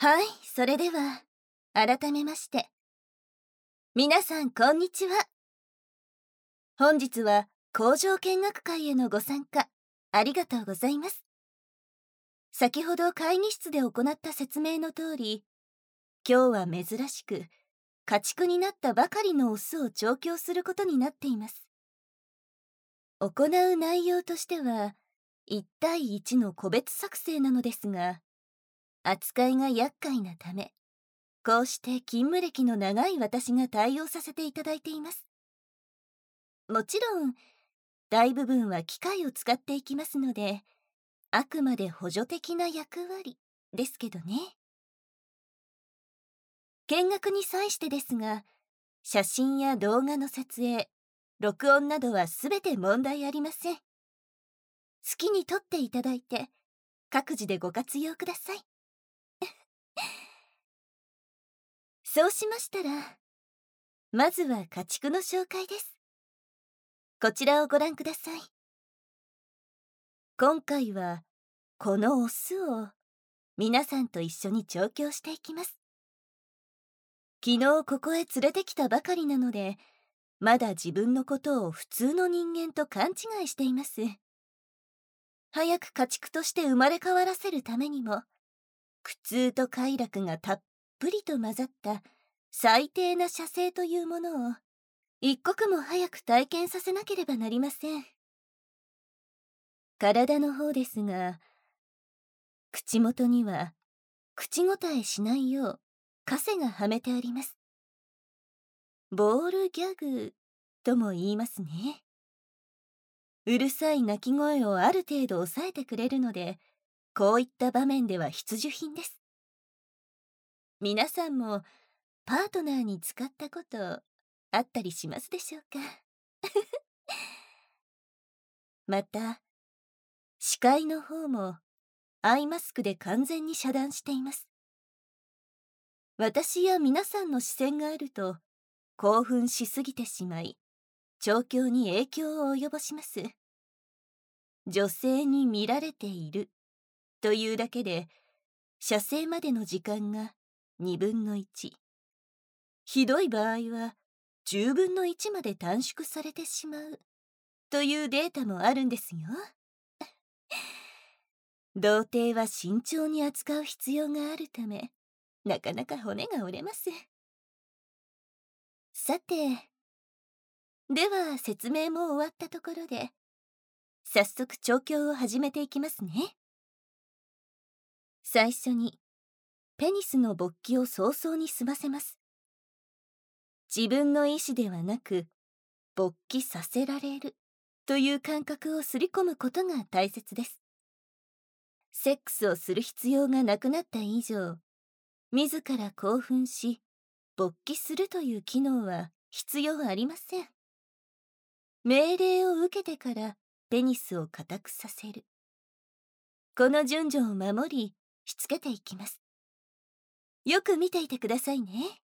はい、それでは、改めまして。皆さん、こんにちは。本日は工場見学会へのご参加、ありがとうございます。先ほど会議室で行った説明の通り、今日は珍しく、家畜になったばかりのオスを調教することになっています。行う内容としては、1対1の個別作成なのですが、扱いが厄介なため、こうして勤務歴の長い私が対応させていただいています。もちろん、大部分は機械を使っていきますので、あくまで補助的な役割ですけどね。見学に際してですが、写真や動画の撮影、録音などはすべて問題ありません。好きに撮っていただいて、各自でご活用ください。そうしましたら、まずは家畜の紹介です。こちらをご覧ください。今回は、このオスを皆さんと一緒に調教していきます。昨日ここへ連れてきたばかりなので、まだ自分のことを普通の人間と勘違いしています。早く家畜として生まれ変わらせるためにも、苦痛と快楽がたっぷりと混ざった最低な射精というものを一刻も早く体験させなければなりません。体の方ですが、口元には口答えしないようカセがはめてあります。ボールギャグとも言いますね。うるさい鳴き声をある程度抑えてくれるので、こういった場面では必需品です。皆さんもパートナーに使ったことあったりしますでしょうか？また、視界の方もアイマスクで完全に遮断しています。私や皆さんの視線があると興奮しすぎてしまい、調教に影響を及ぼします。女性に見られているというだけで、射精までの時間が2分の1。ひどい場合は10分の1まで短縮されてしまうというデータもあるんですよ。童貞は慎重に扱う必要があるため、なかなか骨が折れます。さて、では説明も終わったところで、早速調教を始めていきますね。最初に、ペニスの勃起を早々に済ませます。自分の意思ではなく、勃起させられるという感覚をすり込むことが大切です。セックスをする必要がなくなった以上、自ら興奮し、勃起するという機能は必要ありません。命令を受けてからペニスを固くさせる。この順序を守り、しつけていきます。よく見ていてくださいね。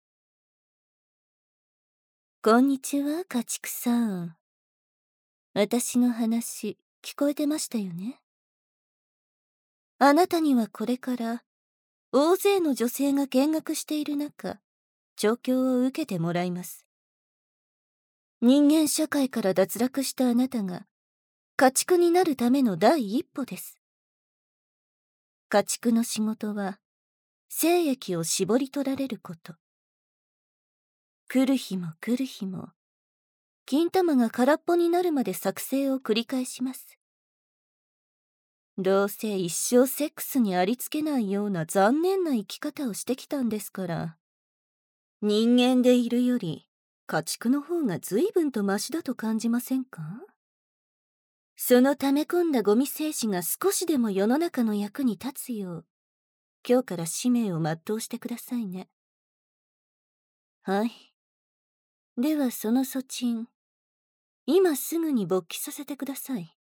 こんにちは、家畜さん。私の話、聞こえてましたよね？あなたにはこれから、大勢の女性が見学している中、調教を受けてもらいます。人間社会から脱落したあなたが、家畜になるための第一歩です。家畜の仕事は、精液を絞り取られること。来る日も来る日も、金玉が空っぽになるまで作成を繰り返します。どうせ一生セックスにありつけないような残念な生き方をしてきたんですから。人間でいるより、家畜の方が随分とマシだと感じませんか？その溜め込んだゴミ精子が少しでも世の中の役に立つよう、今日から使命を全うしてくださいね。はい。ではその措置、今すぐに勃起させてください。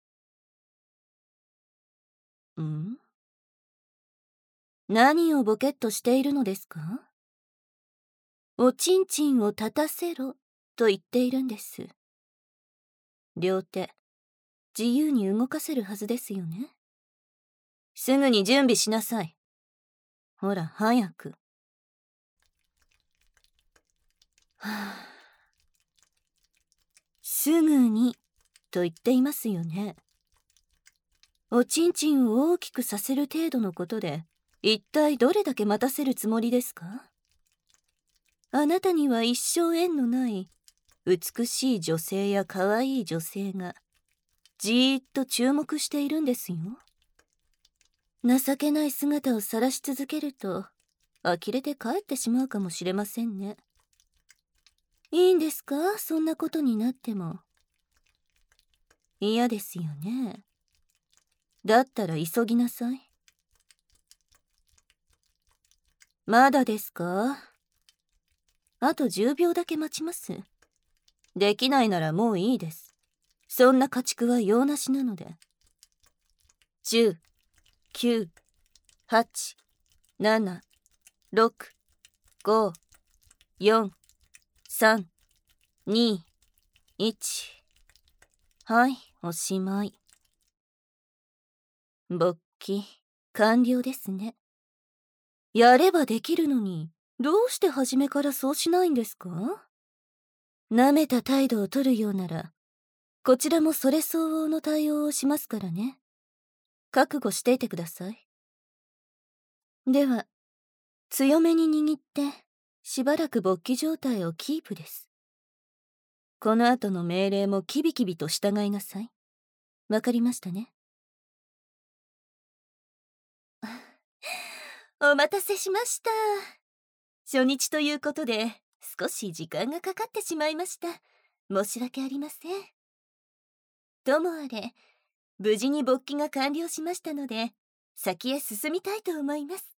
ん？何をボケっとしているのですか？おちんちんを立たせろと言っているんです。両手、自由に動かせるはずですよね。すぐに準備しなさい。 ほら早く。はあ、すぐにと言っていますよね。おちんちんを大きくさせる程度のことで一体どれだけ待たせるつもりですか？あなたには一生縁のない美しい女性や可愛い女性がじーっと注目しているんですよ。情けない姿を晒し続けると呆れて帰ってしまうかもしれませんね。いいんですか、そんなことになっても。嫌ですよね。だったら急ぎなさい。まだですか？あと10秒だけ待ちます。できないならもういいです。そんな家畜は用なしなので。10、9、8、7、6、5、4、3、2、1。はい、おしまい。勃起、完了ですね。やればできるのに、どうして初めからそうしないんですか？舐めた態度を取るようなら、こちらもそれ相応の対応をしますからね。覚悟していてください。では、強めに握って、しばらく勃起状態をキープです。この後の命令もキビキビと従いなさい。わかりましたね。お待たせしました。初日ということで、少し時間がかかってしまいました。申し訳ありません。ともあれ、無事に勃起が完了しましたので、先へ進みたいと思います。